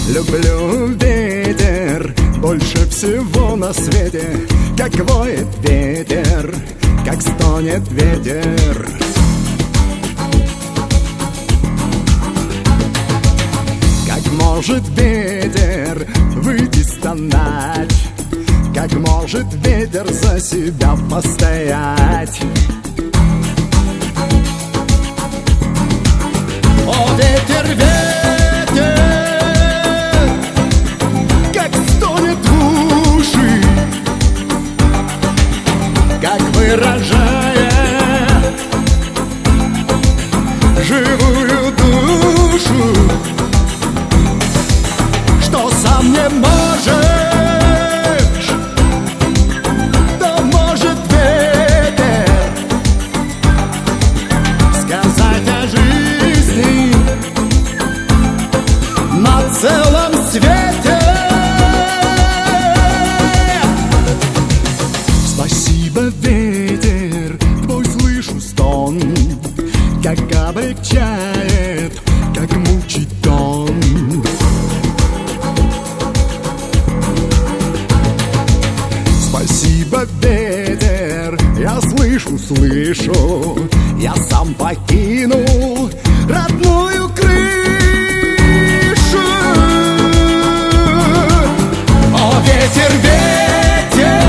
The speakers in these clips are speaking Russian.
Люблю ветер больше всего на свете, как воет ветер, как стонет ветер. Как может ветер выйти стонать, как может ветер за себя постоять. О, ветер, ветер, как стонет в уши, как выражает живую душу, что сам не можешь, да может ветер сказать о жизни на целом свете. Спасибо, ветер, твой слышу стон, как облегчает, как мучит он. Спасибо, ветер, я слышу, я сам покинул родную крышу. О, ветер, ветер,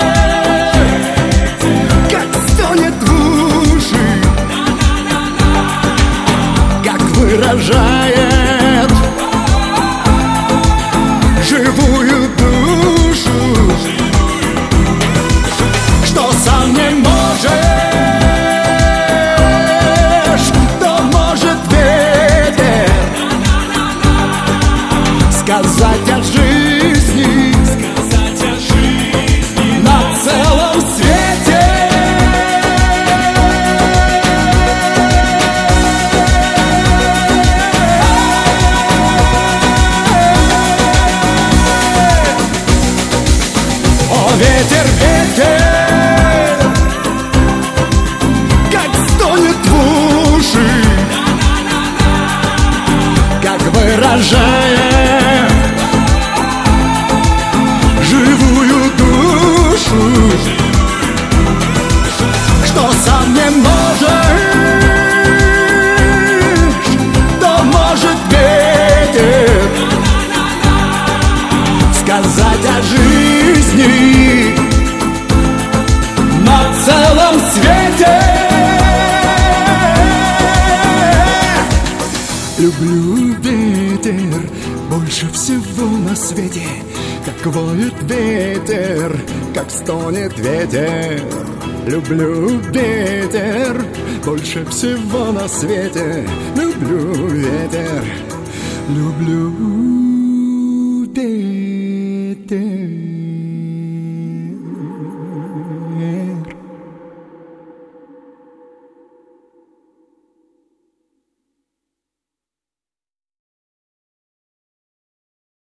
как стонет в уши, как выражает живую душу, что сам не можешь, что может ветер сказать о жизни, на целом свете. О, ветер, ветер, как стонет в уши, как выражает живую душу, что сам не можешь, да может ветер сказать о жизни на целом свете. Люблю ветер больше всего на свете, как воет ветер, как стонет ветер. Люблю ветер больше всего на свете. Люблю ветер, люблю